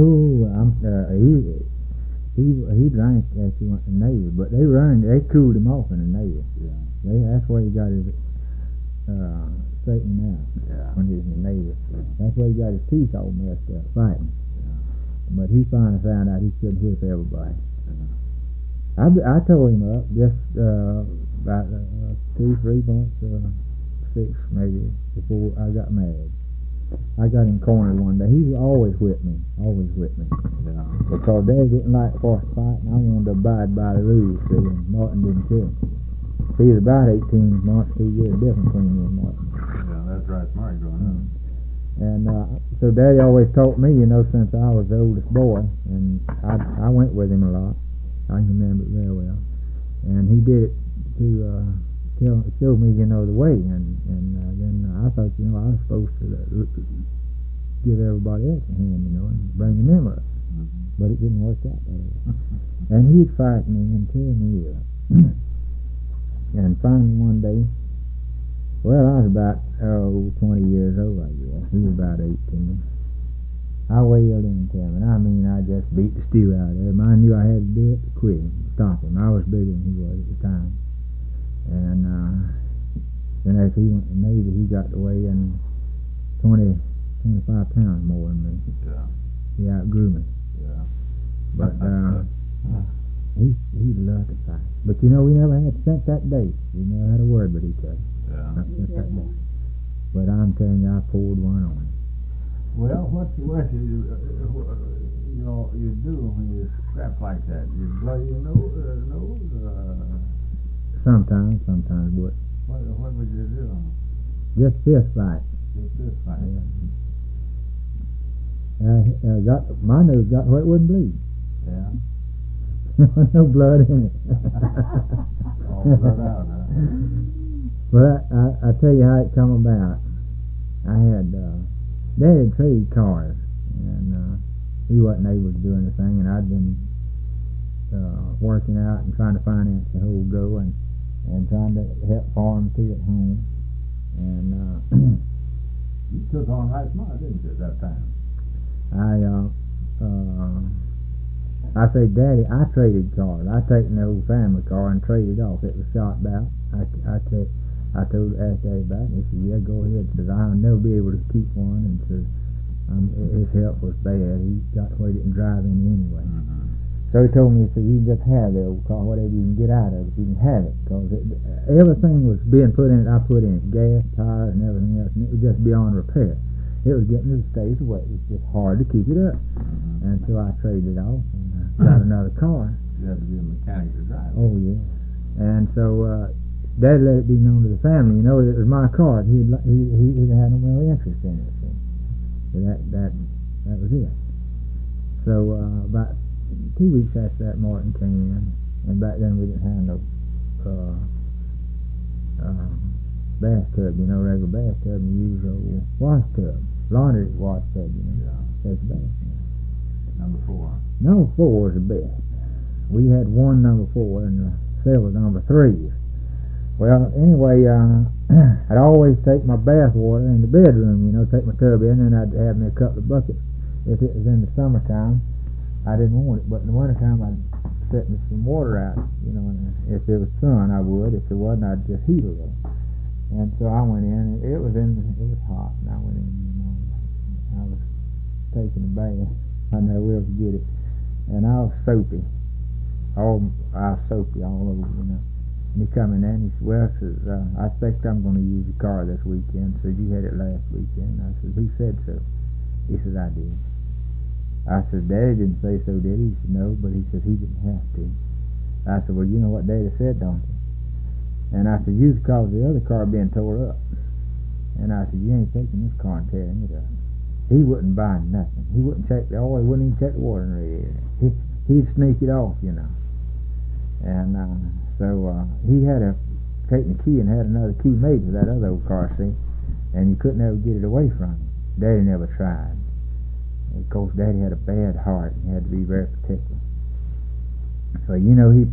he drank after he went to the Navy, but they cooled him off in the Navy. Yeah. That's where he got his straightening out. Yeah. When he was in the Navy. That's where he got his teeth all messed up fighting. Yeah. But he finally found out he couldn't whip everybody. Yeah. I tore him up just about 2-3 months, 6 maybe, before I got married. I got him cornered one day. He always whipped me. Yeah. Because Dad didn't like forced fight, and I wanted to abide by the rules, see, and Martin didn't care. He was about 18 months, 2 years difference between me and Martin. Yeah, that's right, smart growing up. And so Daddy always taught me, since I was the oldest boy, and I went with him a lot. I can remember it very well. And he did it to show me, the way. And then I thought, I was supposed to give everybody else a hand, and bring them in up. But it didn't work out that way. And he'd fight me and tear me up. And finally one day, I was about 20 years old, I guess. He was about 18. I wailed into him, and I just beat the stew out of him. I knew I had to do it to quit him, stop him. I was bigger than he was at the time. And then as he went to the Navy, he got to weighing 25 pounds more than me. Yeah. He outgrew me. Yeah. But he loved to fight. But we never had since that day. We never had a word with each other. Yeah. Not since that day. But I'm telling you, I poured one on him. Well, what you do when you scrap like that? You blow your nose? Sometimes would. What would you do? Just fist fight. Just this fight? My nose got where it wouldn't bleed. Yeah. No blood in it. All blood out, huh? But I tell you how it come about. I had Dad had traded cars, and he wasn't able to do anything, and I'd been working out and trying to finance the whole go, and trying to help farm too at home. And you took on right smart, didn't you, at that time? I say, Daddy, I traded cars. I taken the old family car and traded off. It was shot about. I asked Daddy about it, and he said, yeah, go ahead. He says, I'll never be able to keep one, and says, his health was bad. He got where he didn't drive any anyway. Mm-hmm. So he told me, he said, you can just have the old car, whatever you can get out of it, you can have it. Because everything was being put in it, I put in it, gas, tires, and everything else, and it was just beyond repair. It was getting to the stage where it was just hard to keep it up. And so I traded it off and got another car. You have to be a mechanic to drive. Oh, yeah. And so Dad let it be known to the family, that it was my car. He had no real interest in it. So that was it. So about 2 weeks after that, Martin came in, and back then we didn't have no bathtub, regular bathtub. You use a wash tub, laundry wash tub, take a bath. Number 4. Number 4 was the best. We had one number 4 and several number 3s. Well, anyway, I'd always take my bath water in the bedroom, take my tub in, and I'd have me a couple of buckets. If it was in the summertime, I didn't want it, but in the wintertime, I'd set me some water out, and if there was sun, I would. If there wasn't, I'd just heat a little. And so I went in, and it was hot, and I went in, I was taking a bath. I never will forget it. And I was soapy. I was soapy all over, And he come in there, and he said, well, I expect I'm going to use the car this weekend. So you had it last weekend. I said, who said so? He said, I did. I said, Daddy didn't say so, did he? He said, no, but he said he didn't have to. I said, well, you know what Daddy said, don't you? And I said, use the car with the other car being tore up. And I said, you ain't taking this car and tearing it up. He wouldn't buy nothing. He wouldn't check the oil. He wouldn't even check the water in the radiator. He'd sneak it off, And so he had to take the key and had another key made for that other old car, see? And you couldn't ever get it away from him. Daddy never tried. Of course, Daddy had a bad heart and he had to be very particular. So, he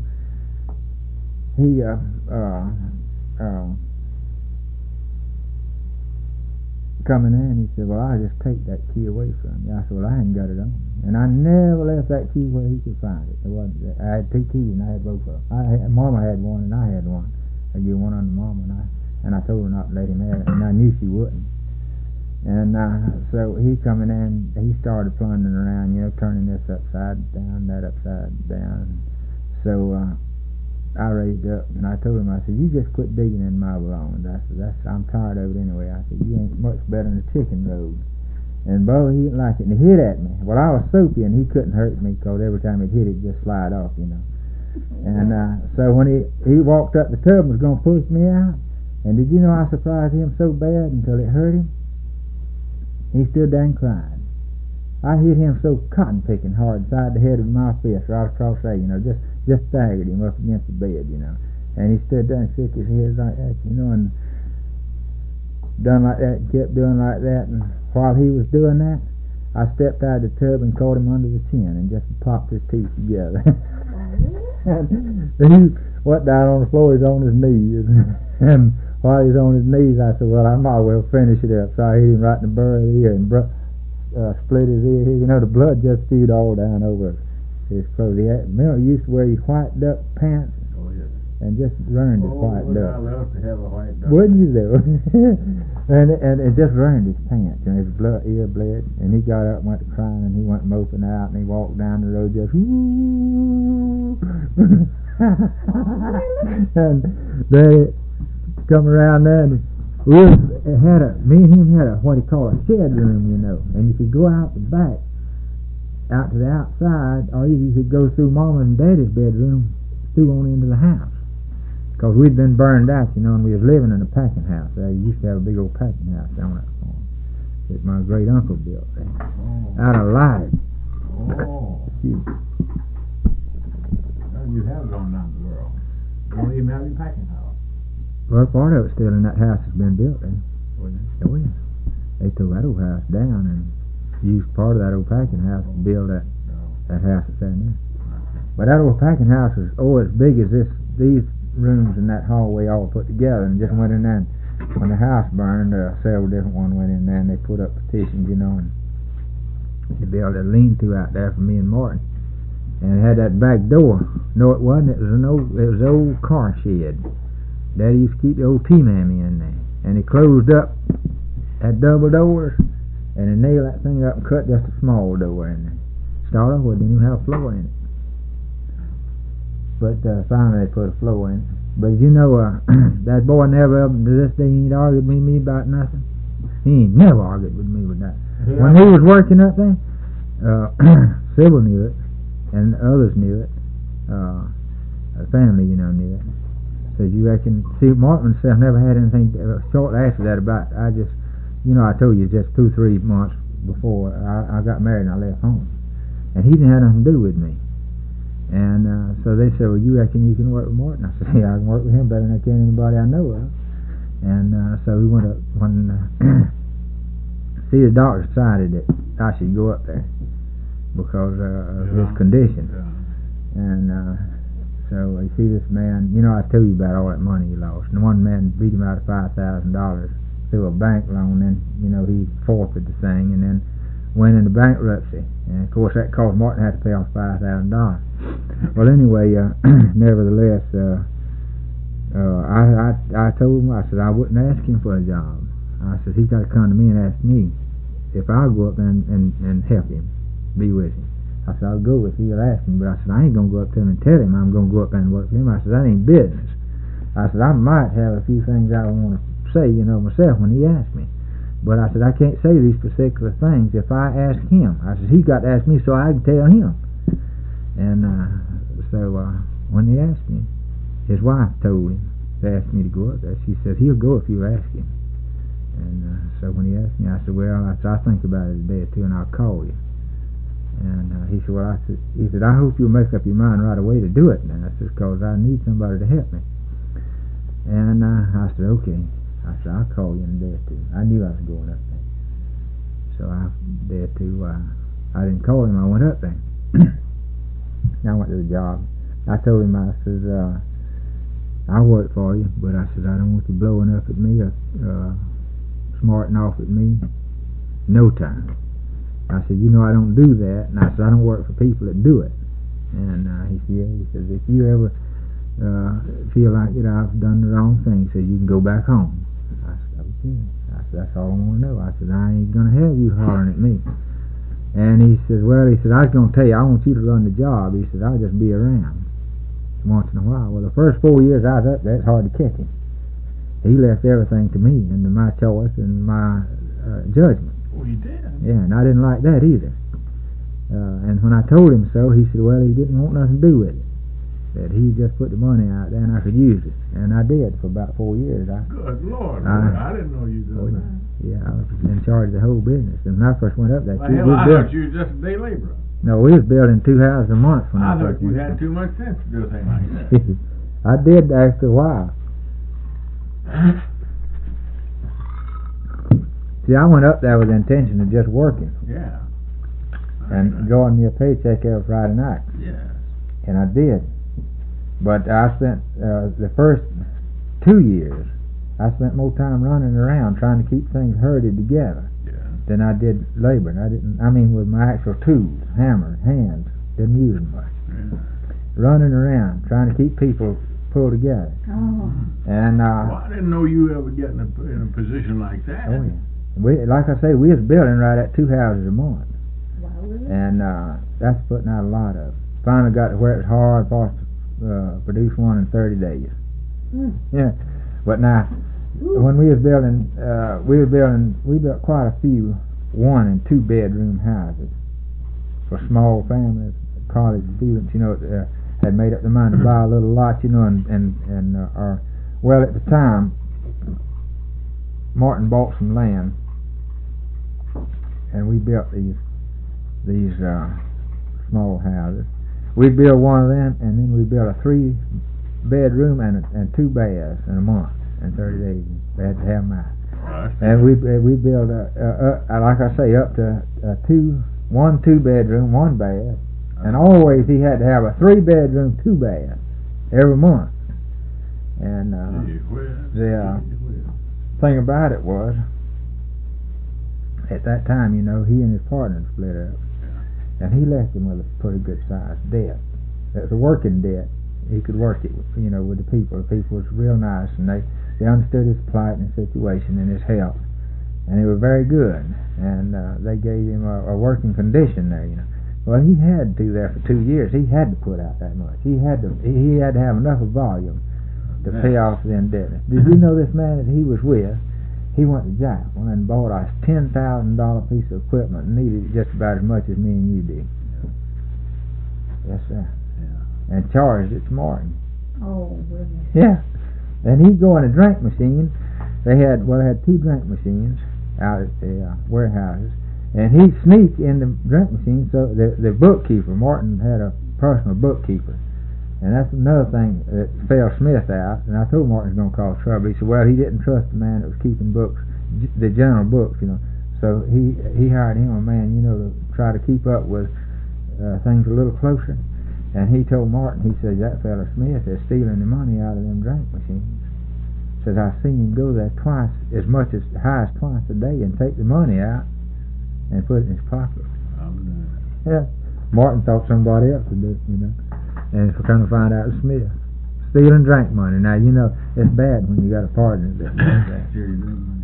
come in there and he said, well, I'll just take that key away from you. I said, well, I ain't got it on. And I never left that key where he could find it. I had 2 keys and I had both of them. Mama had one and I had one. I gave one on to Mama and I told her not to let him have it, and I knew she wouldn't. And so he come in there and he started plundering around, turning this upside down, that upside down. So I raised up and I told him, I said, you just quit digging in my belongings. I said, I'm tired of it anyway. I said, you ain't much better than a chicken road. And Bo, he didn't like it, and he hit at me. Well, I was soapy and he couldn't hurt me because every time he'd hit it, just slide off, And so when he walked up the tub and was going to push me out, and did you know I surprised him so bad until it hurt him? He stood there and cried. I hit him so cotton-picking hard inside the head of my fist, right across there, just staggered him up against the bed, And he stood there and shook his head like that, and done like that, and kept doing like that. And while he was doing that, I stepped out of the tub and caught him under the chin and just popped his teeth together. And he went down on the floor, he's on his knees. And while he's on his knees, I said, well, I might as well finish it up. So I hit him right in the burr of the ear and split his ear. The blood just spewed all down over his clothes. He used to wear his white duck pants. Oh, yes. And just ruined his white duck. I love to have a white duck. Wouldn't you though? and it just ruined his pants. His ear bled. And he got up and went to crying, and he went moping out, and he walked down the road just and they come around there, and me and him had what he called a shed room, and you could go out the back, out to the outside, or you could go through Mama and Daddy's bedroom, through on into the house, because we'd been burned out, and we was living in a packing house. They used to have a big old packing house down that farm that my great uncle built there, out of light. Oh. You have gone down the world. You don't even have your packing house. Well, part of it still in that house has been built there. Oh, yeah. They tore that old house down and used part of that old packing house to build that house that's in there. But that old packing house was as big as these rooms in that hallway all put together, and just went in there. And when the house burned, several different ones went in there, and they put up petitions, and they built a lean-to out there for me and Martin. And it had that back door. No, it wasn't. It was an old car shed. Daddy used to keep the old T-Mammy in there. And he closed up, had double doors, and he nailed that thing up and cut just a small door in there. Started off with, didn't even have a floor in it. finally they put a floor in. But you know, that boy never, to this day, he ain't argued with me about nothing. He ain't never argued with me with that. Yeah. When he was working up there, Sybil knew it, and others knew it. The family, you know, knew it. Says, you reckon, see, Martin himself never had anything, shortly after that about, I told you just 2-3 months before I got married and I left home. And he didn't have nothing to do with me. And so they said, well, you reckon you can work with Martin? I said, yeah, I can work with him better than I can anybody I know of. And so we went up, see, the doctor decided that I should go up there because of his condition. Yeah. And so you see this man, you know, I told you about all that money he lost. And one man beat him out of $5,000 through a bank loan, and, you know, he forfeited the thing and then went into bankruptcy. And, of course, that caused Martin to have to pay off $5,000. Well, anyway, nevertheless, I told him, I said, I wouldn't ask him for a job. I said, he's got to come to me and ask me if I'll go up and help him, be with him. I said, I'll go if he'll ask me, but I said, I ain't going to go up to him and tell him I'm going to go up there and work for him. I said, that ain't business. I said, I might have a few things I want to say, you know, myself when he asked me. But I said, I can't say these particular things if I ask him. I said, he's got to ask me so I can tell him. And so when he asked me, his wife told him to ask me to go up there. She said, he'll go if you ask him. And so when he asked me, I said, well, I'll think about it a day or two and I'll call you. And he said, well, he said, I hope you'll make up your mind right away to do it now. I said, because I need somebody to help me. And I said, okay. I said, I'll call you in a day or two. I knew I was going up there. So a day or two, I didn't call him. I went up there. I went to the job. I told him, I said, I'll work for you, but I said, I don't want you blowing up at me or smarting off at me. No time. I said, you know, I don't do that. And I said, I don't work for people that do it. And he said, yeah. He says, if you ever feel like that I've done the wrong thing, he said, you can go back home. I said, okay. I said, that's all I want to know. I said, I ain't going to have you hollering at me. And he said, well, he said, I was going to tell you, I want you to run the job. He said, I'll just be around once in a while. Well, the first 4 years I was up there, it's hard to catch him. He left everything to me and to my choice and my judgment. Oh, he did? Yeah, and I didn't like that either. And when I told him so, he said, well, he didn't want nothing to do with it. That he just put the money out there and I could use it. And I did for about 4 years. Good Lord, I didn't know you did that. Yeah, I was in charge of the whole business. And when I first went up there, Well, hell, I thought you were just a day laborer. No, we was building 2 houses a month when I thought first you went had too much sense to do a thing like that. I did after a while. See, I went up there with the intention of just working. Yeah. And drawing me a paycheck every Friday night. Yes. And I did. But I spent the first 2 years, I spent more time running around trying to keep things herded together than I did laboring. With my actual tools, hammer, hands, didn't use them much. Yeah. Running around trying to keep people pulled together. Oh. And well, I didn't know you ever get in a position like that. Oh yeah. Like I say, we was building right at 2 houses a month. Wow, really? And that's putting out a lot of. Finally got to where it was hard for us to produce one in 30 days. Yeah. But now, when we built quite a few 1 and 2 bedroom houses for small families, college students, you know, had made up their mind to buy a little lot, you know, and at the time, Martin bought some land, and we built these small houses. We built one of them, and then we built a 3 bedroom and 2 baths in a month, in 30 days. They had to have them out. And we built like I say, up to 1 2 bedroom, 1 bath, and always he had to have a 3 bedroom, 2 bath every month. And the thing about it was, at that time, you know, he and his partner split up, and he left him with a pretty good sized debt. It was a working debt. He could work it, you know, with the people. The people was real nice, and they understood his plight and his situation and his health, and they were very good. And they gave him a working condition there, you know. Well, he had to there for 2 years. He had to put out that much. He had to have enough of volume to pay off the indebtedness. Did you know this man that he was with? He went to Jackson and bought a $10,000 piece of equipment and needed it just about as much as me and you did. Yes, sir. Yeah. And charged it to Martin. Oh, goodness. Yeah. And he'd go in a drink machine. They had 2 drink machines out at the warehouses. And he'd sneak in the drink machine. So the bookkeeper, Martin had a personal bookkeeper. And that's another thing that fell Smith out. And I told Martin was going to cause trouble. He said, well, he didn't trust the man that was keeping books, the general books, you know. So he hired him a man, you know, to try to keep up with things a little closer. And he told Martin, he said, that fella Smith is stealing the money out of them drink machines. Says, I've seen him go there twice, as much as high as twice a day, and take the money out and put it in his pocket. Yeah. Martin thought somebody else would do it, you know. And we're going to find out it's Smith. Stealing drink money. Now, you know, it's bad when you got a partner that does that. Stealing drink money.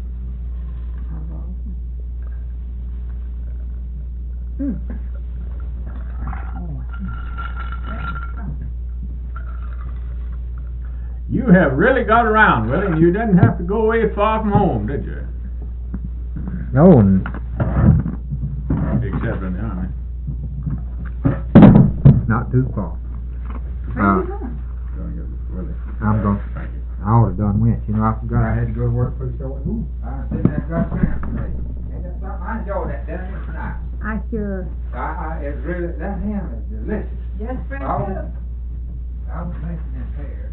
You have really got around, Willie, and you didn't have to go away far from home, did you? No, Except in the army. not too far. Where are you going? Willie. I'm going. Thank you. I ought to done went. You know, I forgot I had to go to work pretty short. I was sitting there got cramp today. Ain't that something? I enjoyed that dinner. It's nice. I sure. It's really, that ham is delicious. Yes, Frank. I was making that hair.